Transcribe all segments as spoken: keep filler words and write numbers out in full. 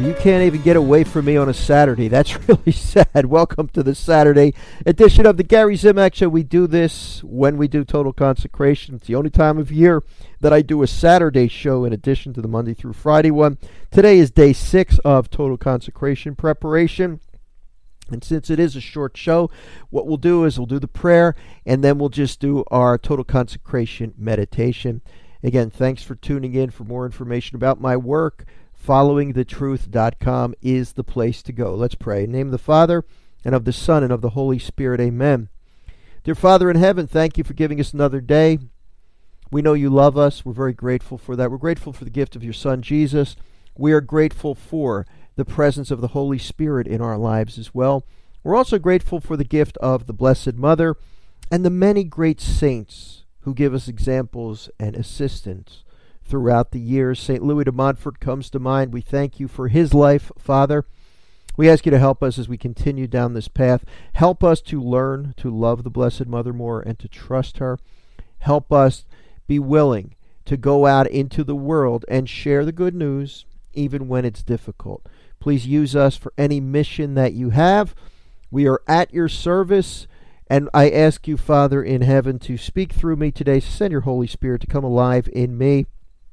you can't even get away from me on a Saturday. That's really sad. Welcome to the Saturday edition of the Gary Zimak Show. We do this when we do Total Consecration. It's the only time of year that I do a Saturday show in addition to the Monday through Friday one. Today is day six of Total Consecration preparation. And since it is a short show, what we'll do is we'll do the prayer, and then we'll just do our Total Consecration meditation. Again, thanks for tuning in. For more information about my work, following the truth dot com is the place to go. Let's pray. In the name of the Father, and of the Son, and of the Holy Spirit. Amen. Dear Father in heaven, thank you for giving us another day. We know you love us. We're very grateful for that. We're grateful for the gift of your Son, Jesus. We are grateful for the presence of the Holy Spirit in our lives as well. We're also grateful for the gift of the Blessed Mother and the many great saints who give us examples and assistance throughout the years. Saint Louis de Montfort comes to mind. We thank you for his life, Father. We ask you to help us as we continue down this path. Help us to learn to love the Blessed Mother more and to trust her. Help us be willing to go out into the world and share the good news, even when it's difficult. Please use us for any mission that you have. We are at your service, and I ask you, Father in heaven, to speak through me today. Send your Holy Spirit to come alive in me,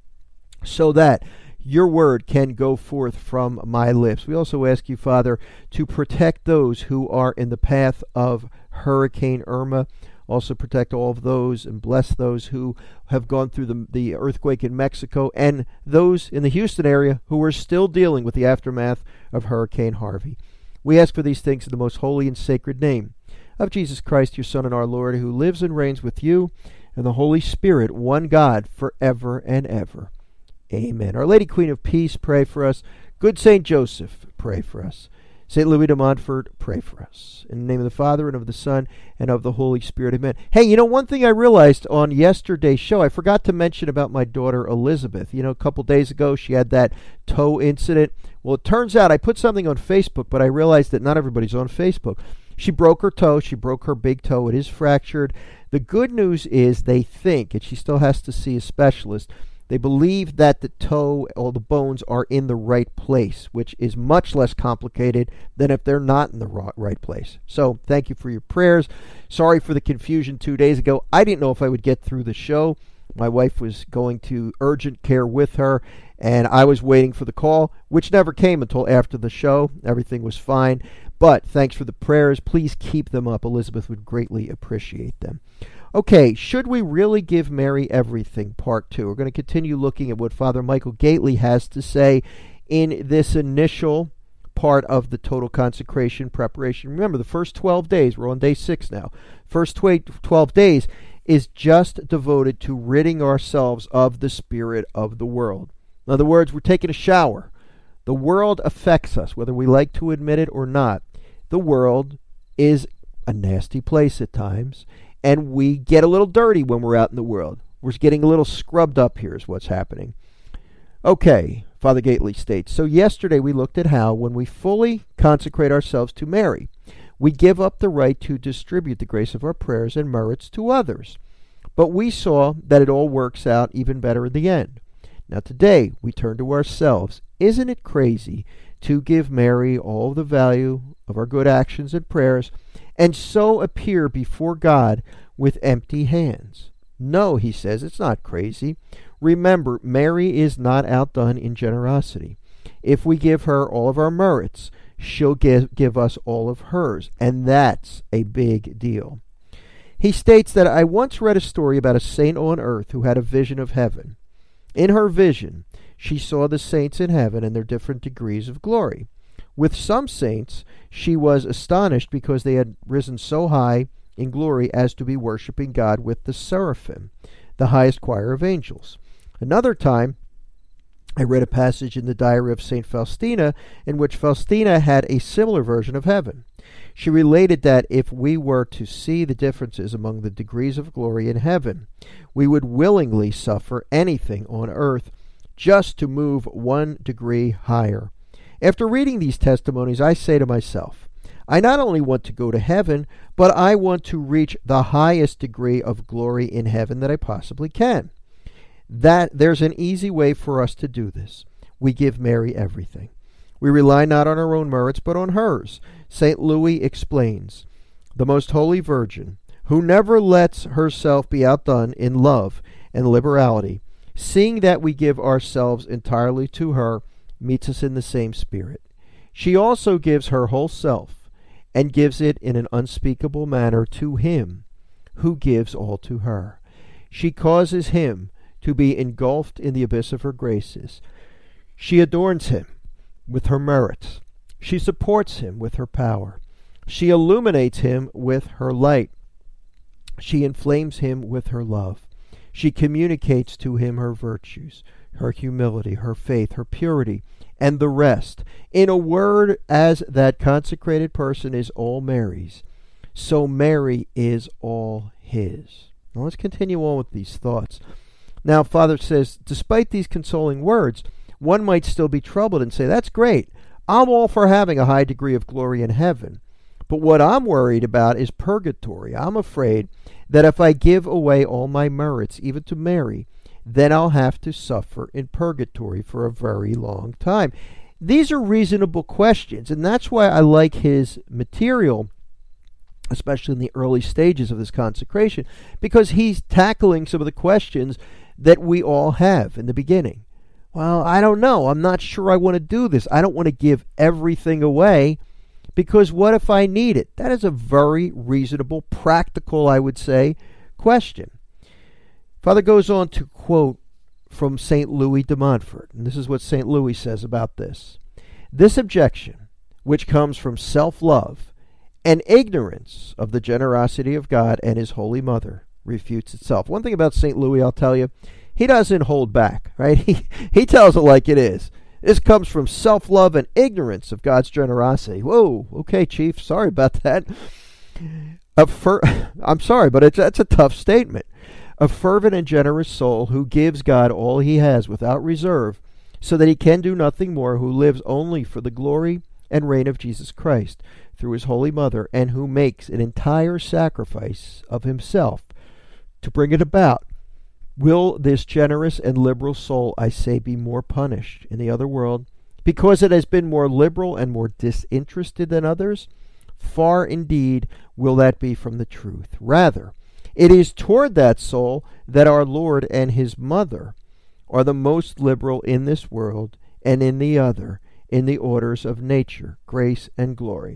so that your word can go forth from my lips. We also ask you, Father, to protect those who are in the path of Hurricane Irma. Also protect all of those and bless those who have gone through the, the earthquake in Mexico, and those in the Houston area who are still dealing with the aftermath of Hurricane Harvey. We ask for these things in the most holy and sacred name of Jesus Christ, your Son and our Lord, who lives and reigns with you and the Holy Spirit, one God, forever and ever. Amen. Our Lady Queen of Peace, pray for us. Good Saint Joseph, pray for us. Saint Louis de Montfort, pray for us. In the name of the Father, and of the Son, and of the Holy Spirit. Amen. Hey, you know, one thing I realized on yesterday's show, I forgot to mention about my daughter Elizabeth. You know, a couple days ago, she had that toe incident. Well, it turns out I put something on Facebook, but I realized that not everybody's on Facebook. She broke her toe. She broke her big toe. It is fractured. The good news is they think, and she still has to see a specialist, they believe that the toe, all the bones are in the right place, which is much less complicated than if they're not in the right place. So thank you for your prayers. Sorry for the confusion two days ago. I didn't know if I would get through the show. My wife was going to urgent care with her, and I was waiting for the call, which never came until after the show. Everything was fine. But thanks for the prayers. Please keep them up. Elizabeth would greatly appreciate them. Okay, should we really give Mary everything? Part two. We're going to continue looking at what Father Michael Gately has to say in this initial part of the Total Consecration preparation. Remember, the first twelve days, we're on day six now, first twelve days is just devoted to ridding ourselves of the spirit of the world. In other words, we're taking a shower. The world affects us, whether we like to admit it or not. The world is a nasty place at times, and we get a little dirty when we're out in the world. We're getting a little scrubbed up here is what's happening. Okay, Father Gately states, so yesterday we looked at how when we fully consecrate ourselves to Mary, we give up the right to distribute the grace of our prayers and merits to others. But we saw that it all works out even better in the end. Now today we turn to ourselves. Isn't it crazy to give Mary all the value of our good actions and prayers, and so appear before God with empty hands? No, he says, it's not crazy. Remember, Mary is not outdone in generosity. If we give her all of our merits, she'll give, give us all of hers, and that's a big deal. He states that I once read a story about a saint on earth who had a vision of heaven. In her vision, she saw the saints in heaven and their different degrees of glory. With some saints, she was astonished because they had risen so high in glory as to be worshiping God with the seraphim, the highest choir of angels. Another time, I read a passage in the diary of Saint Faustina in which Faustina had a similar version of heaven. She related that if we were to see the differences among the degrees of glory in heaven, we would willingly suffer anything on earth just to move one degree higher. After reading these testimonies, I say to myself, I not only want to go to heaven, but I want to reach the highest degree of glory in heaven that I possibly can. That there's an easy way for us to do this. We give Mary everything. We rely not on our own merits, but on hers. Saint Louis explains, the Most Holy Virgin, who never lets herself be outdone in love and liberality, seeing that we give ourselves entirely to her, meets us in the same spirit. She also gives her whole self, and gives it in an unspeakable manner to him who gives all to her. She causes him to be engulfed in the abyss of her graces. She adorns him with her merits. She supports him with her power. She illuminates him with her light. She inflames him with her love. She communicates to him her virtues, her humility, her faith, her purity, and the rest. In a word, as that consecrated person is all Mary's, so Mary is all his. Now let's continue on with these thoughts. Now, Father says, despite these consoling words, one might still be troubled and say, that's great. I'm all for having a high degree of glory in heaven. But what I'm worried about is purgatory. I'm afraid that if I give away all my merits, even to Mary, then I'll have to suffer in purgatory for a very long time. These are reasonable questions, and that's why I like his material, especially in the early stages of this consecration, because he's tackling some of the questions that we all have in the beginning. Well, I don't know. I'm not sure I want to do this. I don't want to give everything away, because what if I need it? That is a very reasonable, practical, I would say, question. Father goes on to quote from Saint Louis de Montfort, and this is what Saint Louis says about this. This objection, which comes from self-love and ignorance of the generosity of God and his Holy Mother, refutes itself. One thing about Saint Louis, I'll tell you, he doesn't hold back, right? He, he tells it like it is. This comes from self-love and ignorance of God's generosity. Whoa, okay, Chief, sorry about that. A fer- I'm sorry, but it's, that's a tough statement. A fervent and generous soul who gives God all he has without reserve, so that he can do nothing more, who lives only for the glory and reign of Jesus Christ through his Holy Mother, and who makes an entire sacrifice of himself to bring it about. Will this generous and liberal soul, I say, be more punished in the other world because it has been more liberal and more disinterested than others? Far indeed will that be from the truth. Rather, it is toward that soul that our Lord and his Mother are the most liberal in this world and in the other, in the orders of nature, grace, and glory.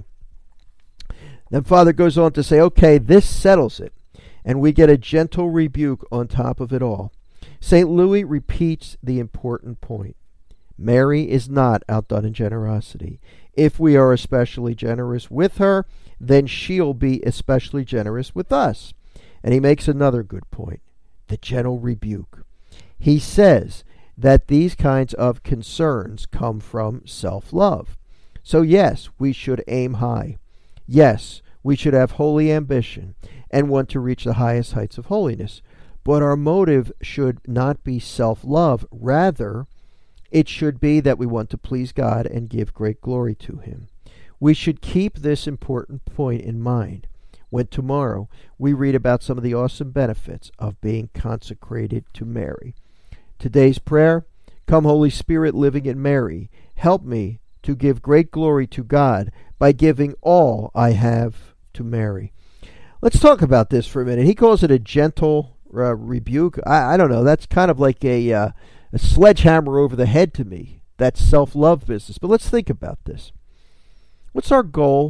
Then Father goes on to say, okay, this settles it, and we get a gentle rebuke on top of it all. Saint Louis repeats the important point. Mary is not outdone in generosity. If we are especially generous with her, then she'll be especially generous with us. And he makes another good point, the gentle rebuke. He says that these kinds of concerns come from self-love. So yes, we should aim high. Yes, we should have holy ambition and want to reach the highest heights of holiness. But our motive should not be self-love. Rather, it should be that we want to please God and give great glory to him. We should keep this important point in mind when tomorrow we read about some of the awesome benefits of being consecrated to Mary. Today's prayer, come Holy Spirit living in Mary, help me to give great glory to God by giving all I have to Mary. Let's talk about this for a minute. He calls it a gentle uh, rebuke. I, I don't know. That's kind of like a, uh, a sledgehammer over the head to me. That's self-love business. But let's think about this. What's our goal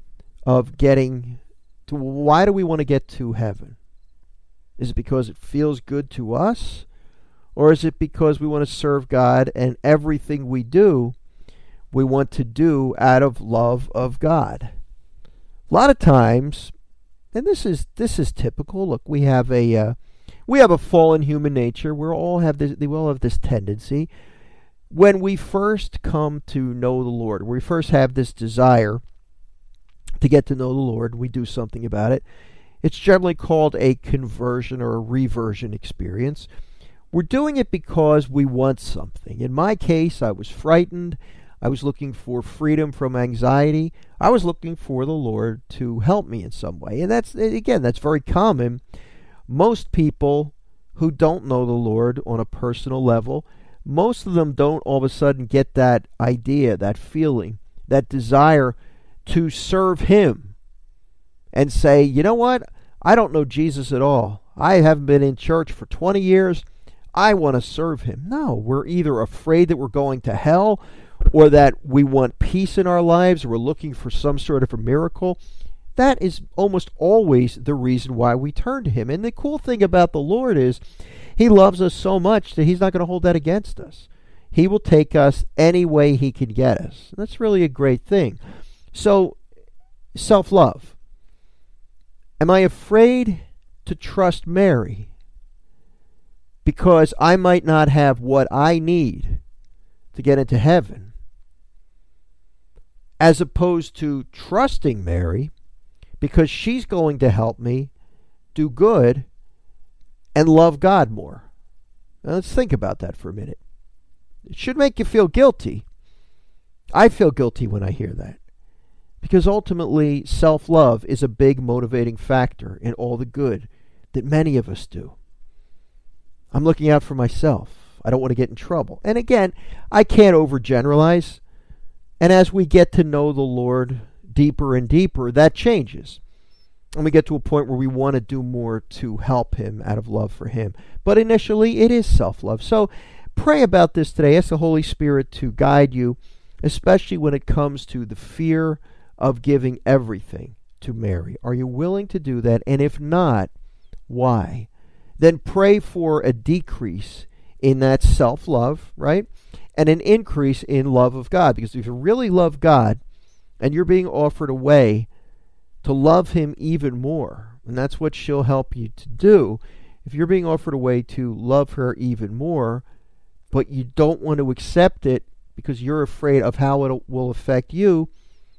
of getting to, why do we want to get to heaven? Is it because it feels good to us? Or is it because we want to serve God and everything we do, we want to do out of love of God? A lot of times, and this is this is typical. Look, we have a uh, we have a fallen human nature. We all have this. We all have this tendency. When we first come to know the Lord, we first have this desire to get to know the Lord. We do something about it. It's generally called a conversion or a reversion experience. We're doing it because we want something. In my case, I was frightened. I was looking for freedom from anxiety. I was looking for the Lord to help me in some way. And that's, again, that's very common. Most people who don't know the Lord on a personal level, most of them don't all of a sudden get that idea, that feeling, that desire to serve him and say, you know what, I don't know Jesus at all. I haven't been in church for twenty years. I want to serve him. No, we're either afraid that we're going to hell, or that we want peace in our lives, or we're looking for some sort of a miracle. That is almost always the reason why we turn to him. And the cool thing about the Lord is he loves us so much that he's not going to hold that against us. He will take us any way he can get us. And that's really a great thing. So, self-love. Am I afraid to trust Mary because I might not have what I need to get into heaven, as opposed to trusting Mary because she's going to help me do good and love God more? Now let's think about that for a minute. It should make you feel guilty. I feel guilty when I hear that, because ultimately self-love is a big motivating factor in all the good that many of us do. I'm looking out for myself. I don't want to get in trouble. And again, I can't overgeneralize. And as we get to know the Lord deeper and deeper, that changes. And we get to a point where we want to do more to help him out of love for him. But initially, it is self-love. So pray about this today. Ask the Holy Spirit to guide you, especially when it comes to the fear of giving everything to Mary. Are you willing to do that? And if not, why? Then pray for a decrease in that self-love, right? And an increase in love of God. Because if you really love God and you're being offered a way to love him even more, and that's what she'll help you to do, if you're being offered a way to love her even more, but you don't want to accept it because you're afraid of how it will affect you,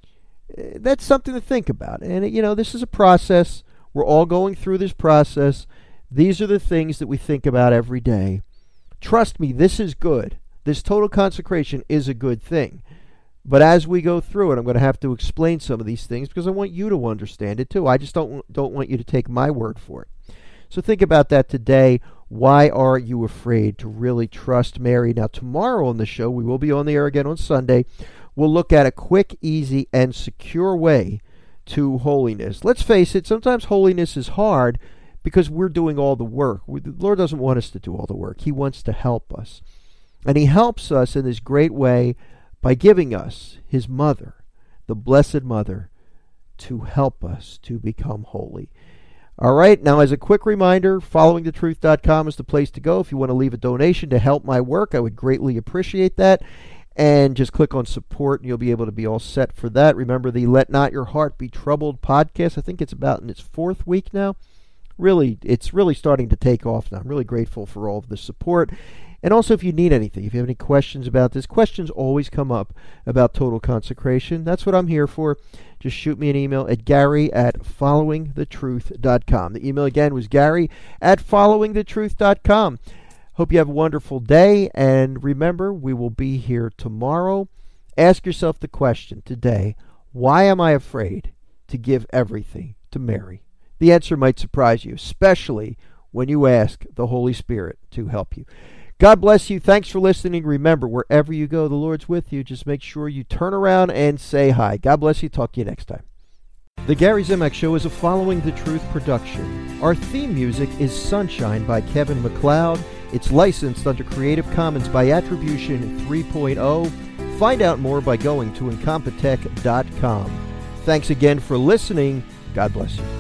that's something to think about. And, you know, this is a process. We're all going through this process. These are the things that we think about every day. Trust me, this is good. This total consecration is a good thing. But as we go through it, I'm going to have to explain some of these things because I want you to understand it too. I just don't, don't want you to take my word for it. So think about that today. Why are you afraid to really trust Mary? Now, tomorrow on the show, we will be on the air again on Sunday. We'll look at a quick, easy, and secure way to holiness. Let's face it, sometimes holiness is hard because we're doing all the work. The Lord doesn't want us to do all the work. He wants to help us. And he helps us in this great way by giving us his mother, the Blessed Mother, to help us to become holy. All right, now as a quick reminder, following the truth dot com is the place to go. If you want to leave a donation to help my work, I would greatly appreciate that. And just click on support and you'll be able to be all set for that. Remember the Let Not Your Heart Be Troubled podcast. I think it's about in its fourth week now. Really, it's really starting to take off now. I'm really grateful for all of the support. And also, if you need anything, if you have any questions about this, questions always come up about total consecration. That's what I'm here for. Just shoot me an email at Gary at following the truth dot com. The email again was Gary at following the truth dot com. Hope you have a wonderful day. And remember, we will be here tomorrow. Ask yourself the question today, why am I afraid to give everything to Mary? The answer might surprise you, especially when you ask the Holy Spirit to help you. God bless you. Thanks for listening. Remember, wherever you go, the Lord's with you. Just make sure you turn around and say hi. God bless you. Talk to you next time. The Gary Zimak Show is a Following the Truth production. Our theme music is Sunshine by Kevin MacLeod. It's licensed under Creative Commons by Attribution three point oh. Find out more by going to incompetech dot com. Thanks again for listening. God bless you.